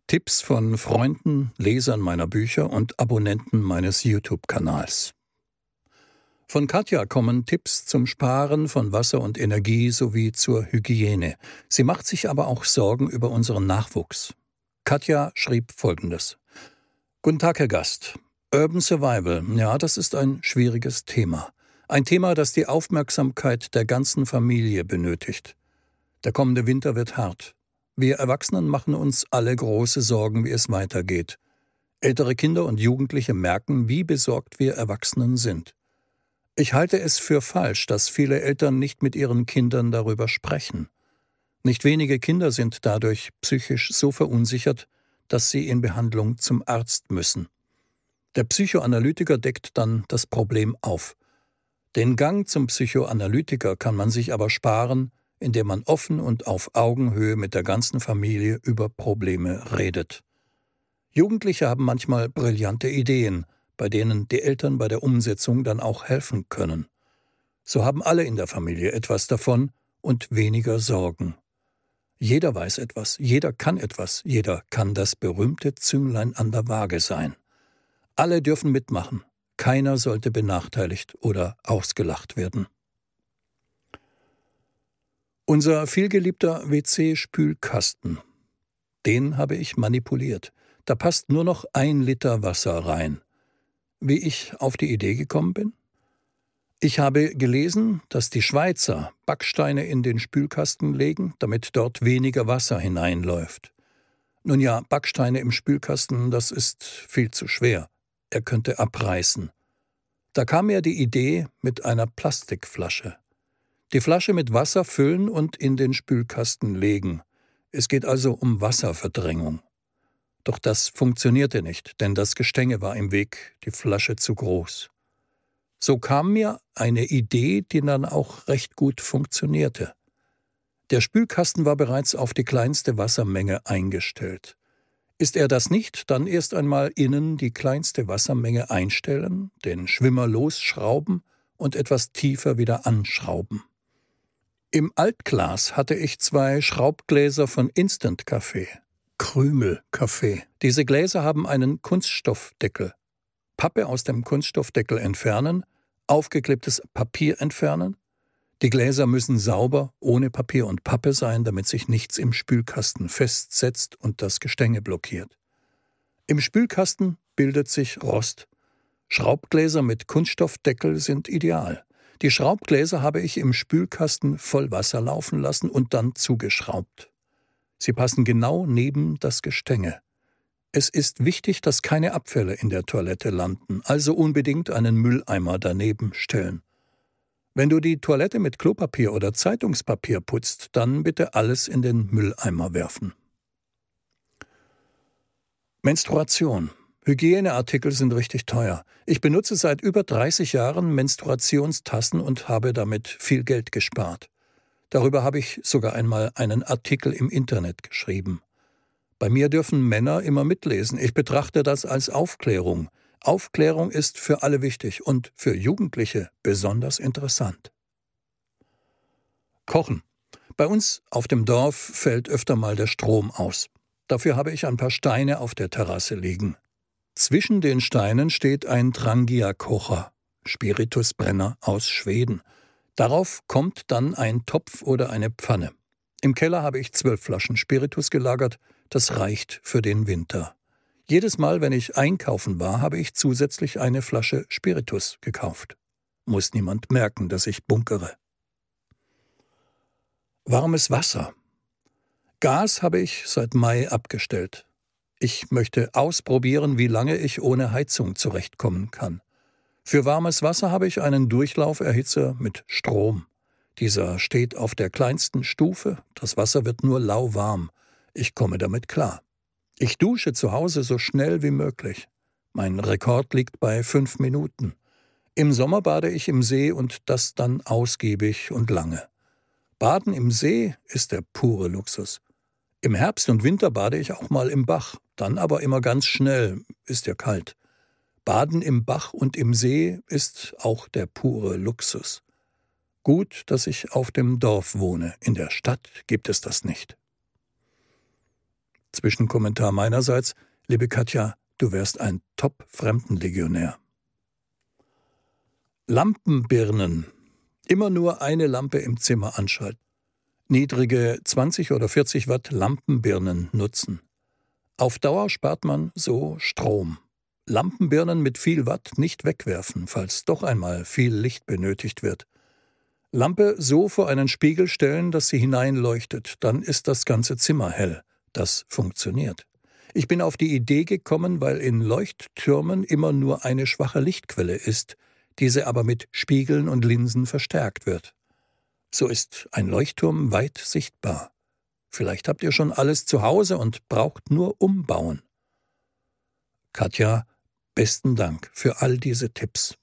Tipps von Freunden, Lesern meiner Bücher und Abonnenten meines YouTube-Kanals. Von Katja kommen Tipps zum Sparen von Wasser und Energie sowie zur Hygiene. Sie macht sich aber auch Sorgen über unseren Nachwuchs. Katja schrieb Folgendes: Guten Tag, Herr Gast. Urban Survival, ja, das ist ein schwieriges Thema. Ein Thema, das die Aufmerksamkeit der ganzen Familie benötigt. Der kommende Winter wird hart. Wir Erwachsenen machen uns alle große Sorgen, wie es weitergeht. Ältere Kinder und Jugendliche merken, wie besorgt wir Erwachsenen sind. Ich halte es für falsch, dass viele Eltern nicht mit ihren Kindern darüber sprechen. Nicht wenige Kinder sind dadurch psychisch so verunsichert, dass sie in Behandlung zum Arzt müssen. Der Psychoanalytiker deckt dann das Problem auf. Den Gang zum Psychoanalytiker kann man sich aber sparen, indem man offen und auf Augenhöhe mit der ganzen Familie über Probleme redet. Jugendliche haben manchmal brillante Ideen, bei denen die Eltern bei der Umsetzung dann auch helfen können. So haben alle in der Familie etwas davon und weniger Sorgen. Jeder weiß etwas, jeder kann das berühmte Zünglein an der Waage sein. Alle dürfen mitmachen, keiner sollte benachteiligt oder ausgelacht werden. Unser vielgeliebter WC-Spülkasten, den habe ich manipuliert. Da passt nur noch 1 Liter Wasser rein. Wie ich auf die Idee gekommen bin? Ich habe gelesen, dass die Schweizer Backsteine in den Spülkasten legen, damit dort weniger Wasser hineinläuft. Nun ja, Backsteine im Spülkasten, das ist viel zu schwer. Er könnte abreißen. Da kam mir die Idee mit einer Plastikflasche. Die Flasche mit Wasser füllen und in den Spülkasten legen. Es geht also um Wasserverdrängung. Doch das funktionierte nicht, denn das Gestänge war im Weg, die Flasche zu groß. So kam mir eine Idee, die dann auch recht gut funktionierte. Der Spülkasten war bereits auf die kleinste Wassermenge eingestellt. Ist er das nicht, dann erst einmal innen die kleinste Wassermenge einstellen, den Schwimmer losschrauben und etwas tiefer wieder anschrauben. Im Altglas hatte ich 2 Schraubgläser von Instant-Kaffee, Krümelkaffee. Diese Gläser haben einen Kunststoffdeckel. Pappe aus dem Kunststoffdeckel entfernen, aufgeklebtes Papier entfernen. Die Gläser müssen sauber, ohne Papier und Pappe sein, damit sich nichts im Spülkasten festsetzt und das Gestänge blockiert. Im Spülkasten bildet sich Rost. Schraubgläser mit Kunststoffdeckel sind ideal. Die Schraubgläser habe ich im Spülkasten voll Wasser laufen lassen und dann zugeschraubt. Sie passen genau neben das Gestänge. Es ist wichtig, dass keine Abfälle in der Toilette landen, also unbedingt einen Mülleimer daneben stellen. Wenn du die Toilette mit Klopapier oder Zeitungspapier putzt, dann bitte alles in den Mülleimer werfen. Menstruation. Hygieneartikel sind richtig teuer. Ich benutze seit über 30 Jahren Menstruationstassen und habe damit viel Geld gespart. Darüber habe ich sogar einmal einen Artikel im Internet geschrieben. Bei mir dürfen Männer immer mitlesen. Ich betrachte das als Aufklärung. Aufklärung ist für alle wichtig und für Jugendliche besonders interessant. Kochen. Bei uns auf dem Dorf fällt öfter mal der Strom aus. Dafür habe ich ein paar Steine auf der Terrasse liegen. Zwischen den Steinen steht ein Trangia-Kocher, Spiritusbrenner aus Schweden. Darauf kommt dann ein Topf oder eine Pfanne. Im Keller habe ich 12 Flaschen Spiritus gelagert, das reicht für den Winter. Jedes Mal, wenn ich einkaufen war, habe ich zusätzlich eine Flasche Spiritus gekauft. Muss niemand merken, dass ich bunkere. Warmes Wasser. Gas habe ich seit Mai abgestellt. Ich möchte ausprobieren, wie lange ich ohne Heizung zurechtkommen kann. Für warmes Wasser habe ich einen Durchlauferhitzer mit Strom. Dieser steht auf der kleinsten Stufe, das Wasser wird nur lauwarm. Ich komme damit klar. Ich dusche zu Hause so schnell wie möglich. Mein Rekord liegt bei 5 Minuten. Im Sommer bade ich im See und das dann ausgiebig und lange. Baden im See ist der pure Luxus. Im Herbst und Winter bade ich auch mal im Bach, dann aber immer ganz schnell, ist ja kalt. Baden im Bach und im See ist auch der pure Luxus. Gut, dass ich auf dem Dorf wohne, in der Stadt gibt es das nicht. Zwischenkommentar meinerseits: Liebe Katja, du wärst ein Top-Fremdenlegionär. Lampenbirnen. Immer nur eine Lampe im Zimmer anschalten. Niedrige 20 oder 40 Watt Lampenbirnen nutzen. Auf Dauer spart man so Strom. Lampenbirnen mit viel Watt nicht wegwerfen, falls doch einmal viel Licht benötigt wird. Lampe so vor einen Spiegel stellen, dass sie hineinleuchtet, dann ist das ganze Zimmer hell. Das funktioniert. Ich bin auf die Idee gekommen, weil in Leuchttürmen immer nur eine schwache Lichtquelle ist, diese aber mit Spiegeln und Linsen verstärkt wird. So ist ein Leuchtturm weit sichtbar. Vielleicht habt ihr schon alles zu Hause und braucht nur umbauen. Katja, besten Dank für all diese Tipps.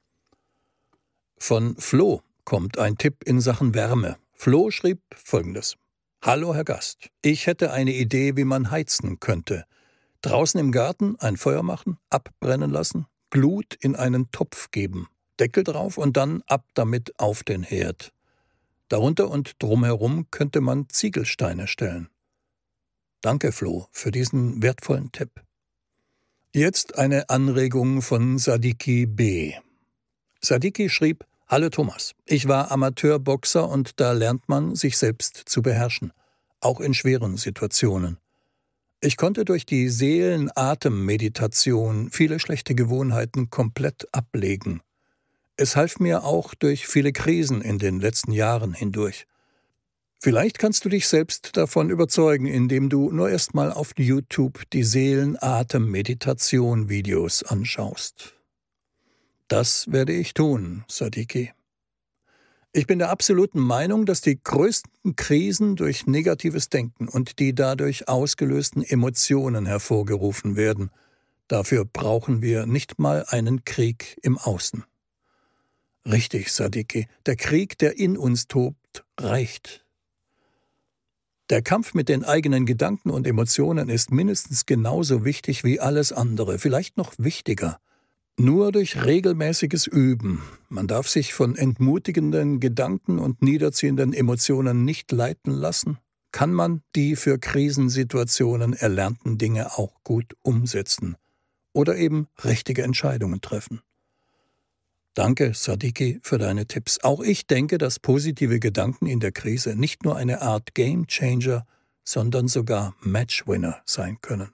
Von Flo kommt ein Tipp in Sachen Wärme. Flo schrieb Folgendes: Hallo Herr Gast, ich hätte eine Idee, wie man heizen könnte. Draußen im Garten ein Feuer machen, abbrennen lassen, Glut in einen Topf geben, Deckel drauf und dann ab damit auf den Herd. Darunter und drumherum könnte man Ziegelsteine stellen. Danke, Flo, für diesen wertvollen Tipp. Jetzt eine Anregung von Sadiki B. Sadiki schrieb: Hallo Thomas, ich war Amateurboxer und da lernt man, sich selbst zu beherrschen, auch in schweren Situationen. Ich konnte durch die Seelen-Atem-Meditation viele schlechte Gewohnheiten komplett ablegen. Es half mir auch durch viele Krisen in den letzten Jahren hindurch. Vielleicht kannst du dich selbst davon überzeugen, indem du nur erst mal auf YouTube die Seelen-Atem-Meditation-Videos anschaust. Das werde ich tun, Sadiki. Ich bin der absoluten Meinung, dass die größten Krisen durch negatives Denken und die dadurch ausgelösten Emotionen hervorgerufen werden. Dafür brauchen wir nicht mal einen Krieg im Außen. Richtig, Sadiki, der Krieg, der in uns tobt, reicht. Der Kampf mit den eigenen Gedanken und Emotionen ist mindestens genauso wichtig wie alles andere, vielleicht noch wichtiger. Nur durch regelmäßiges Üben, man darf sich von entmutigenden Gedanken und niederziehenden Emotionen nicht leiten lassen, kann man die für Krisensituationen erlernten Dinge auch gut umsetzen oder eben richtige Entscheidungen treffen. Danke, Sadiki, für deine Tipps. Auch ich denke, dass positive Gedanken in der Krise nicht nur eine Art Gamechanger, sondern sogar Matchwinner sein können.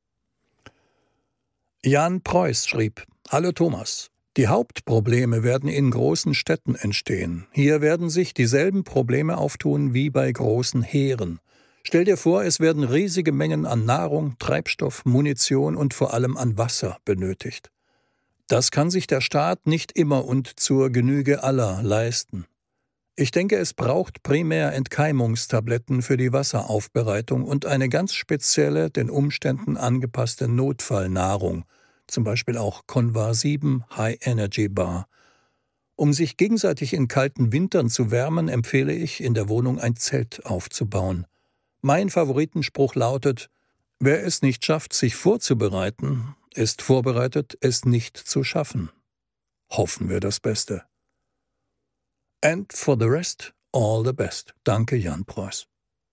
Jan Preuß schrieb: Hallo Thomas, die Hauptprobleme werden in großen Städten entstehen. Hier werden sich dieselben Probleme auftun wie bei großen Heeren. Stell dir vor, es werden riesige Mengen an Nahrung, Treibstoff, Munition und vor allem an Wasser benötigt. Das kann sich der Staat nicht immer und zur Genüge aller leisten. Ich denke, es braucht primär Entkeimungstabletten für die Wasseraufbereitung und eine ganz spezielle, den Umständen angepasste Notfallnahrung, zum Beispiel auch Convar 7 High Energy Bar. Um sich gegenseitig in kalten Wintern zu wärmen, empfehle ich, in der Wohnung ein Zelt aufzubauen. Mein Favoritenspruch lautet: Wer es nicht schafft, sich vorzubereiten, ist vorbereitet, es nicht zu schaffen. Hoffen wir das Beste. And for the rest, all the best. Danke, Jan Preuß.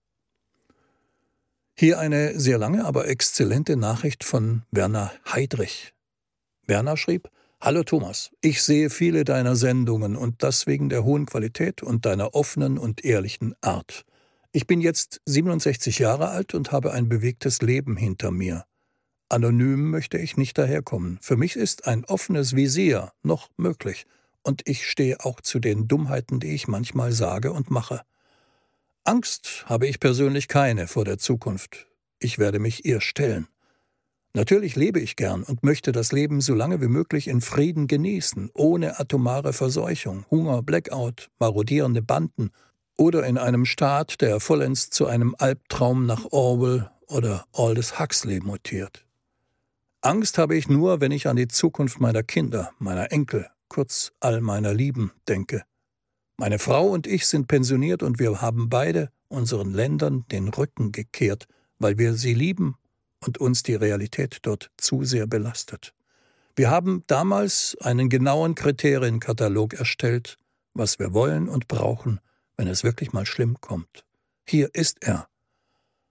Hier eine sehr lange, aber exzellente Nachricht von Werner Heidrich. Werner schrieb: Hallo Thomas, ich sehe viele deiner Sendungen und das wegen der hohen Qualität und deiner offenen und ehrlichen Art. Ich bin jetzt 67 Jahre alt und habe ein bewegtes Leben hinter mir. Anonym möchte ich nicht daherkommen. Für mich ist ein offenes Visier noch möglich und ich stehe auch zu den Dummheiten, die ich manchmal sage und mache. Angst habe ich persönlich keine vor der Zukunft. Ich werde mich ihr stellen. Natürlich lebe ich gern und möchte das Leben so lange wie möglich in Frieden genießen, ohne atomare Verseuchung, Hunger, Blackout, marodierende Banden oder in einem Staat, der vollends zu einem Albtraum nach Orwell oder Aldous Huxley mutiert. Angst habe ich nur, wenn ich an die Zukunft meiner Kinder, meiner Enkel, kurz all meiner Lieben, denke. Meine Frau und ich sind pensioniert und wir haben beide unseren Ländern den Rücken gekehrt, weil wir sie lieben und uns die Realität dort zu sehr belastet. Wir haben damals einen genauen Kriterienkatalog erstellt, was wir wollen und brauchen, wenn es wirklich mal schlimm kommt. Hier ist er.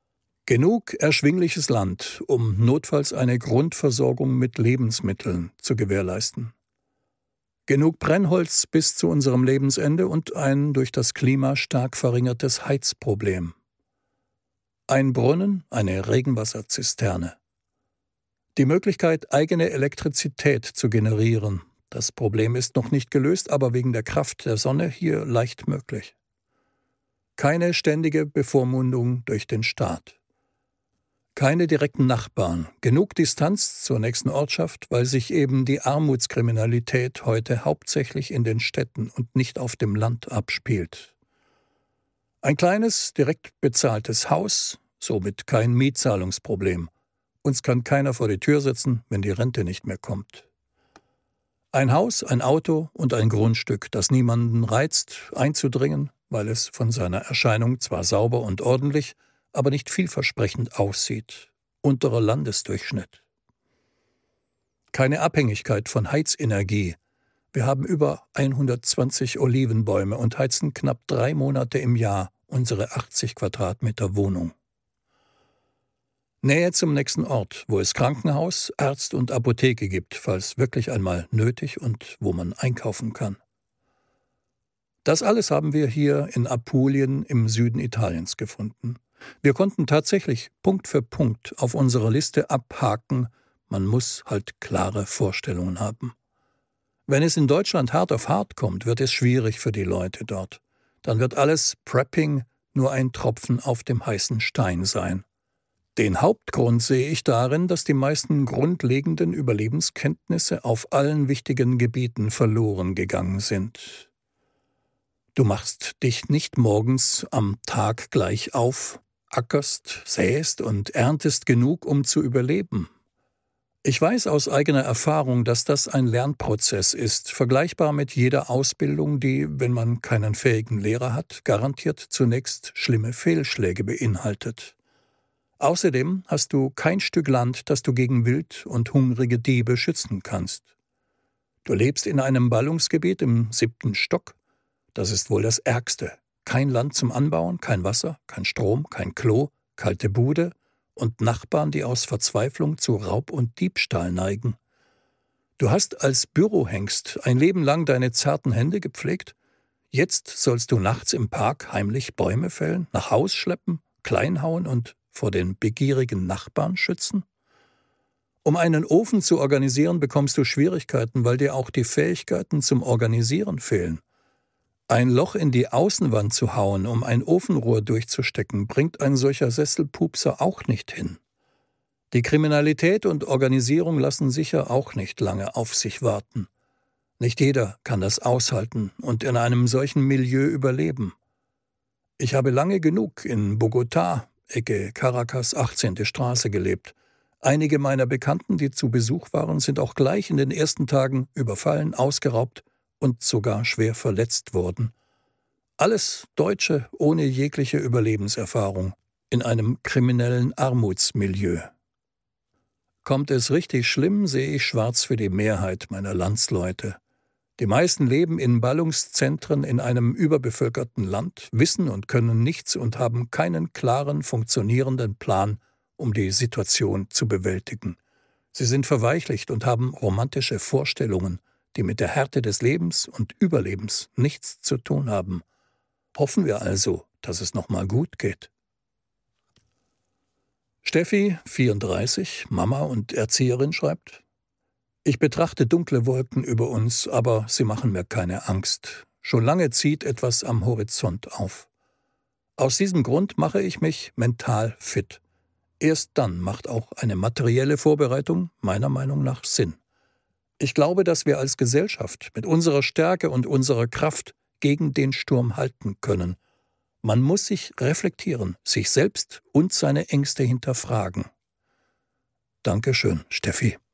Genug erschwingliches Land, um notfalls eine Grundversorgung mit Lebensmitteln zu gewährleisten. Genug Brennholz bis zu unserem Lebensende und ein durch das Klima stark verringertes Heizproblem. Ein Brunnen, eine Regenwasserzisterne. Die Möglichkeit, eigene Elektrizität zu generieren. Das Problem ist noch nicht gelöst, aber wegen der Kraft der Sonne hier leicht möglich. Keine ständige Bevormundung durch den Staat. Keine direkten Nachbarn, genug Distanz zur nächsten Ortschaft, weil sich eben die Armutskriminalität heute hauptsächlich in den Städten und nicht auf dem Land abspielt. Ein kleines, direkt bezahltes Haus, somit kein Mietzahlungsproblem. Uns kann keiner vor die Tür setzen, wenn die Rente nicht mehr kommt. Ein Haus, ein Auto und ein Grundstück, das niemanden reizt, einzudringen, weil es von seiner Erscheinung zwar sauber und ordentlich, aber nicht vielversprechend aussieht. Unterer Landesdurchschnitt. Keine Abhängigkeit von Heizenergie. Wir haben über 120 Olivenbäume und heizen knapp 3 Monate im Jahr unsere 80 Quadratmeter Wohnung. Nähe zum nächsten Ort, wo es Krankenhaus, Arzt und Apotheke gibt, falls wirklich einmal nötig und wo man einkaufen kann. Das alles haben wir hier in Apulien im Süden Italiens gefunden. Wir konnten tatsächlich Punkt für Punkt auf unserer Liste abhaken, man muss halt klare Vorstellungen haben. Wenn es in Deutschland hart auf hart kommt, wird es schwierig für die Leute dort. Dann wird alles Prepping nur ein Tropfen auf dem heißen Stein sein. Den Hauptgrund sehe ich darin, dass die meisten grundlegenden Überlebenskenntnisse auf allen wichtigen Gebieten verloren gegangen sind. Du machst dich nicht morgens am Tag gleich auf, ackerst, säst und erntest genug, um zu überleben. Ich weiß aus eigener Erfahrung, dass das ein Lernprozess ist, vergleichbar mit jeder Ausbildung, die, wenn man keinen fähigen Lehrer hat, garantiert zunächst schlimme Fehlschläge beinhaltet. Außerdem hast du kein Stück Land, das du gegen Wild und hungrige Diebe schützen kannst. Du lebst in einem Ballungsgebiet im 7. Stock. Das ist wohl das Ärgste. Kein Land zum Anbauen, kein Wasser, kein Strom, kein Klo, kalte Bude und Nachbarn, die aus Verzweiflung zu Raub und Diebstahl neigen. Du hast als Bürohengst ein Leben lang deine zarten Hände gepflegt. Jetzt sollst du nachts im Park heimlich Bäume fällen, nach Haus schleppen, kleinhauen und vor den begierigen Nachbarn schützen? Um einen Ofen zu organisieren, bekommst du Schwierigkeiten, weil dir auch die Fähigkeiten zum Organisieren fehlen. Ein Loch in die Außenwand zu hauen, um ein Ofenrohr durchzustecken, bringt ein solcher Sesselpupser auch nicht hin. Die Kriminalität und Organisierung lassen sicher auch nicht lange auf sich warten. Nicht jeder kann das aushalten und in einem solchen Milieu überleben. Ich habe lange genug in Bogotá, Ecke Caracas, 18. Straße gelebt. Einige meiner Bekannten, die zu Besuch waren, sind auch gleich in den ersten Tagen überfallen, ausgeraubt und sogar schwer verletzt worden. Alles Deutsche ohne jegliche Überlebenserfahrung in einem kriminellen Armutsmilieu. Kommt es richtig schlimm, sehe ich schwarz für die Mehrheit meiner Landsleute. Die meisten leben in Ballungszentren in einem überbevölkerten Land, wissen und können nichts und haben keinen klaren, funktionierenden Plan, um die Situation zu bewältigen. Sie sind verweichlicht und haben romantische Vorstellungen, die mit der Härte des Lebens und Überlebens nichts zu tun haben. Hoffen wir also, dass es nochmal gut geht. Steffi, 34, Mama und Erzieherin, schreibt: Ich betrachte dunkle Wolken über uns, aber sie machen mir keine Angst. Schon lange zieht etwas am Horizont auf. Aus diesem Grund mache ich mich mental fit. Erst dann macht auch eine materielle Vorbereitung meiner Meinung nach Sinn. Ich glaube, dass wir als Gesellschaft mit unserer Stärke und unserer Kraft gegen den Sturm halten können. Man muss sich reflektieren, sich selbst und seine Ängste hinterfragen. Dankeschön, Steffi.